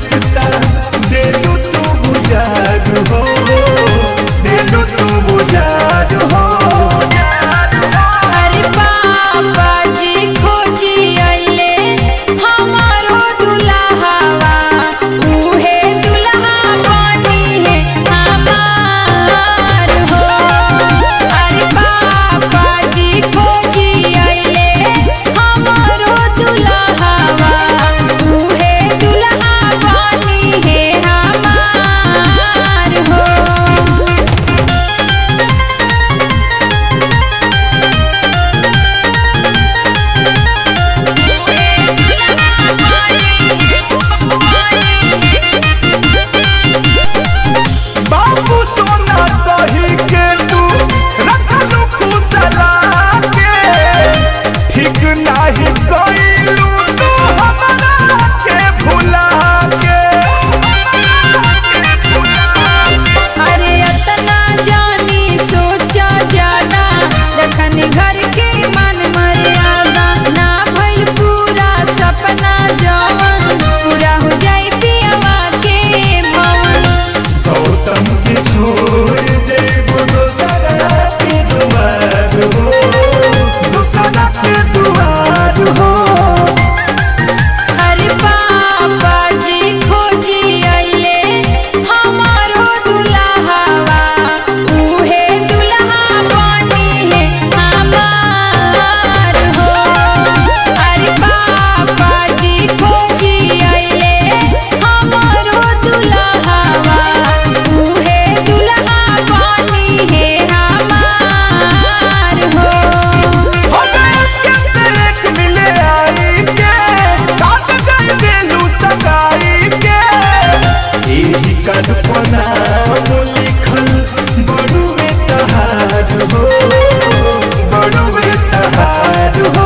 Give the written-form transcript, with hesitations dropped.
रिश्ता दे दो तू बुझार हो, दे दो तू बुझार हो। अरे पापा जी खोजी अइले हमारो दुल्हावा, उहे दुल्हा बनी है हमार हो। अरे पापा जी खोजी अइले हमारो दुल्हावा, उहे दुल्हा बनी है हमार हो। बाबू सोना कही के तू रखलू खुसला के, ठीक नाही कइलू तू हमरा के भुला के। अरे अतना जानी सोचा ज्यादा, रखन घर के मन मर्यादा, ना भइल पूरा सपना जवन, पूरा हो जाई पियवा के मन। गौतम के छोड़ जेबो दोसरा के दुआर हो, दोसरा के दुआर हो। अरे पापा जी खोजी अइले हमारो दुल्हावा, उहे दुल्हा बनी है हमार हो। अरे पापा जी खोजी अइले हमारो दुल्हावा, उहे दुल्हा बनी है हमार हो। हमें के पेट मिले आई के, काट गई देलू सगाई के। एही कल्पना लिखल बड़ू में तहार हो, बड़ू में तहार हो।